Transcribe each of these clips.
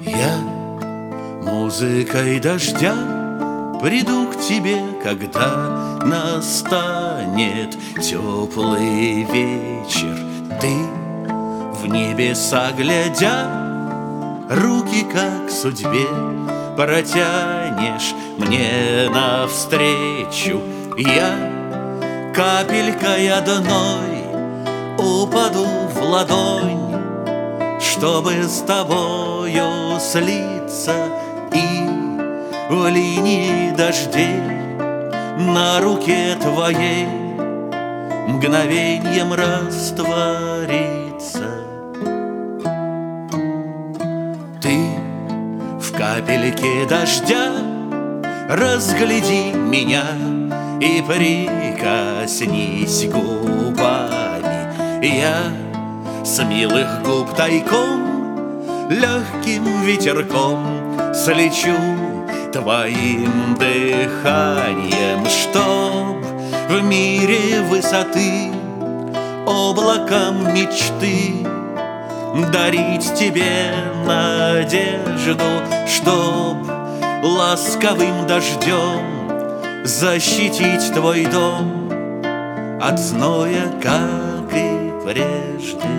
Я музыкой дождя приду к тебе, когда настанет теплый вечер. Ты в небеса глядя, руки как судьбе протянешь мне навстречу. Я капелькой одной упаду в ладонь, чтобы с тобою слиться и в линии дождей на руке твоей мгновеньем раствориться. Ты в капельке дождя разгляди меня и прикоснись губами. Я с милых губ тайком легким ветерком слечу твоим дыханием, чтоб в мире высоты облакам мечты дарить тебе надежду, чтоб ласковым дождем защитить твой дом от зноя, как и прежде.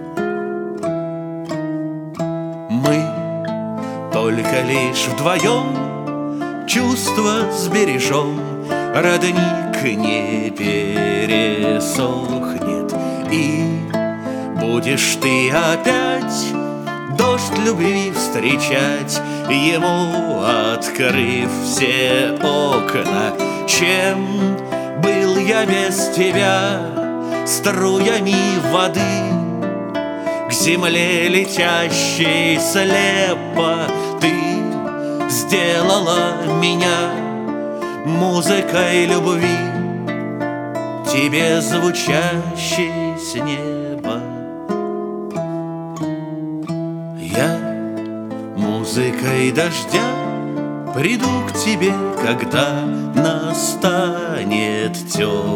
Мы только лишь вдвоем чувства сбережем, родник не пересохнет, и будешь ты опять дождь любви встречать, ему открыв все окна. Чем был я без тебя струями воды, к земле летящей слепо ты сделала меня музыкой любви, тебе звучащей с неба. Я музыкой дождя приду к тебе, когда настанет темный